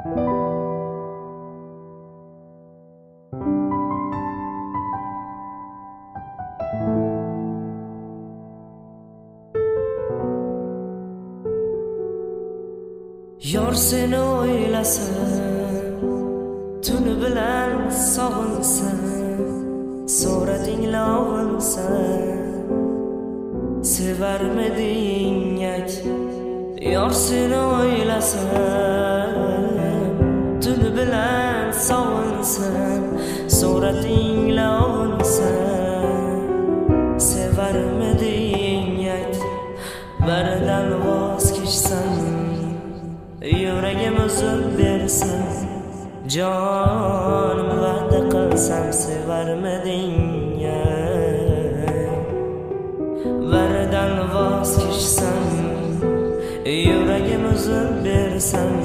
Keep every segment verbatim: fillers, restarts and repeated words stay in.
Yor seni o'ylasam, tuni bilan sog'insam, so'rading og'insam, sevarmiding ayt. Yor seni o'ylasam, tuni bilan sog'insam, so'rading og'insam, sevarmiding ayt. Biridan voz kechsam, yuragim uzib bersam, jonim va'da qilsam, sevarmiding ay. Biridan voz kechsam, yuragim uzib bersam,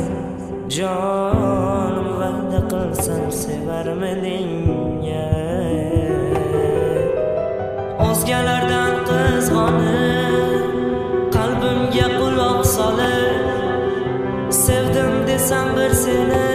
jonim va'da qilsam, sevarmiding ay. O'zgalardan qizg'onib, qalbimga quloq solib, sevdim desam bir seni,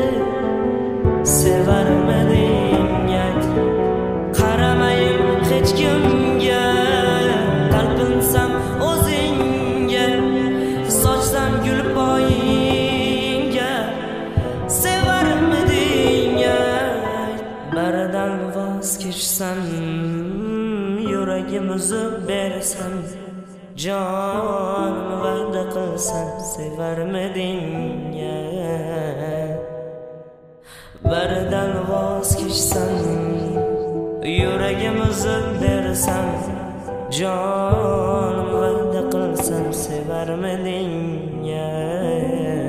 sevarmiding ayt. Qaramayim hech kimga, talpinsam o'zingga, sochsam gul poyingga, sevarmiding ayt. Biridan voz kechsam, yuragim uzib bersam, jonim va'da qilsam, sevarmiding ay. Biridan voz kechsam, yuragim uzib bersam, jonim va'da qilsam, sevarmiding ay.